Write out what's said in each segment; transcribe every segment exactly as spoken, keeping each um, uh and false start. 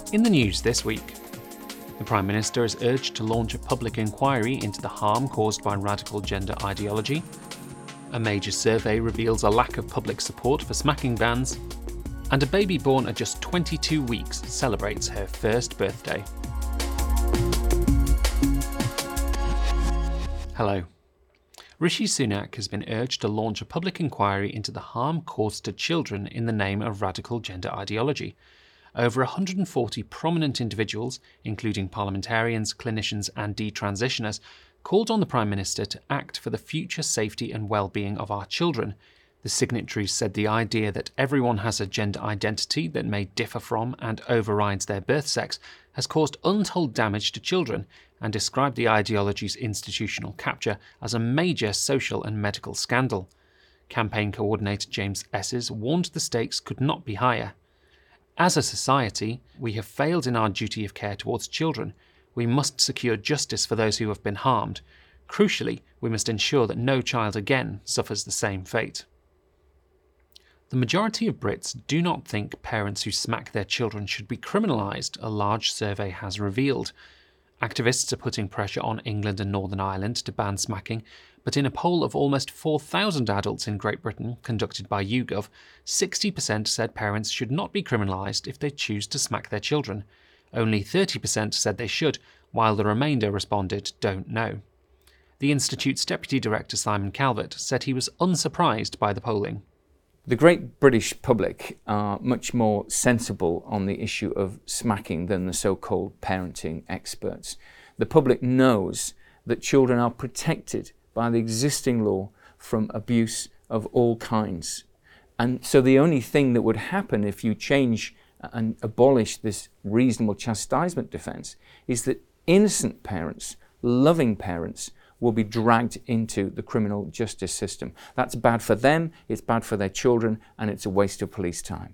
In the news this week, the Prime Minister is urged to launch a public inquiry into the harm caused by radical gender ideology. A major survey reveals a lack of public support for smacking bans. And a baby born at just twenty-two weeks celebrates her first birthday. Hello. Rishi Sunak has been urged to launch a public inquiry into the harm caused to children in the name of radical gender ideology. Over one hundred forty prominent individuals, including parliamentarians, clinicians and detransitioners, called on the Prime Minister to act for the future safety and well-being of our children. The signatories said the idea that everyone has a gender identity that may differ from and overrides their birth sex has caused untold damage to children, and described the ideology's institutional capture as a major social and medical scandal. Campaign coordinator James Esses warned the stakes could not be higher. As a society, we have failed in our duty of care towards children. We must secure justice for those who have been harmed. Crucially, we must ensure that no child again suffers the same fate. The majority of Brits do not think parents who smack their children should be criminalised, a large survey has revealed. Activists are putting pressure on England and Northern Ireland to ban smacking, but in a poll of almost four thousand adults in Great Britain conducted by YouGov, sixty percent said parents should not be criminalised if they choose to smack their children. Only thirty percent said they should, while the remainder responded don't know. The Institute's Deputy Director Simon Calvert said he was unsurprised by the polling. The great British public are much more sensible on the issue of smacking than the so-called parenting experts. The public knows that children are protected by the existing law from abuse of all kinds. And so the only thing that would happen if you change and abolish this reasonable chastisement defence is that innocent parents, loving parents, will be dragged into the criminal justice system. That's bad for them, it's bad for their children, and it's a waste of police time.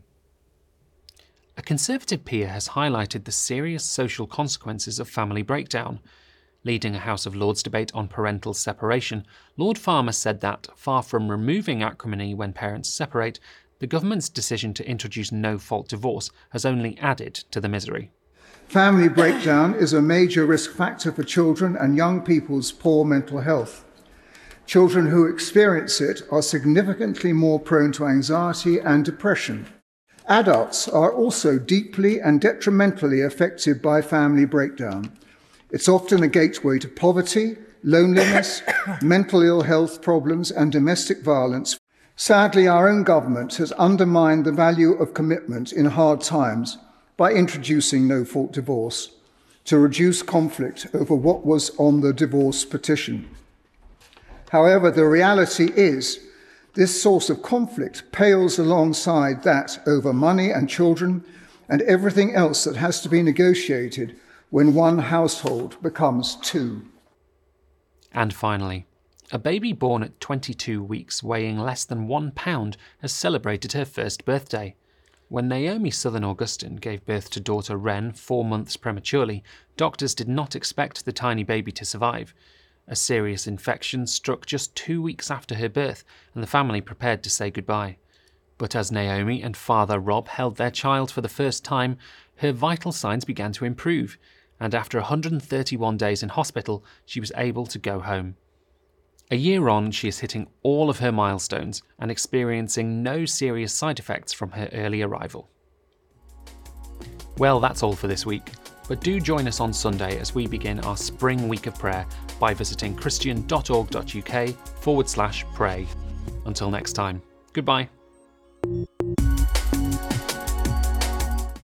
A Conservative peer has highlighted the serious social consequences of family breakdown. Leading a House of Lords debate on parental separation, Lord Farmer said that, far from removing acrimony when parents separate, the government's decision to introduce no-fault divorce has only added to the misery. Family breakdown is a major risk factor for children and young people's poor mental health. Children who experience it are significantly more prone to anxiety and depression. Adults are also deeply and detrimentally affected by family breakdown. It's often a gateway to poverty, loneliness, mental ill health problems and domestic violence. Sadly, our own government has undermined the value of commitment in hard times by introducing no-fault divorce to reduce conflict over what was on the divorce petition. However, the reality is this source of conflict pales alongside that over money and children and everything else that has to be negotiated when one household becomes two. And finally, a baby born at twenty-two weeks weighing less than one pound has celebrated her first birthday. When Naomi Southern Augustine gave birth to daughter Wren four months prematurely, doctors did not expect the tiny baby to survive. A serious infection struck just two weeks after her birth, and the family prepared to say goodbye. But as Naomi and father Rob held their child for the first time, her vital signs began to improve, and after one hundred thirty-one days in hospital, she was able to go home. A year on, she is hitting all of her milestones and experiencing no serious side effects from her early arrival. Well, that's all for this week, but do join us on Sunday as we begin our spring week of prayer by visiting christian.org.uk forward slash pray. Until next time, goodbye.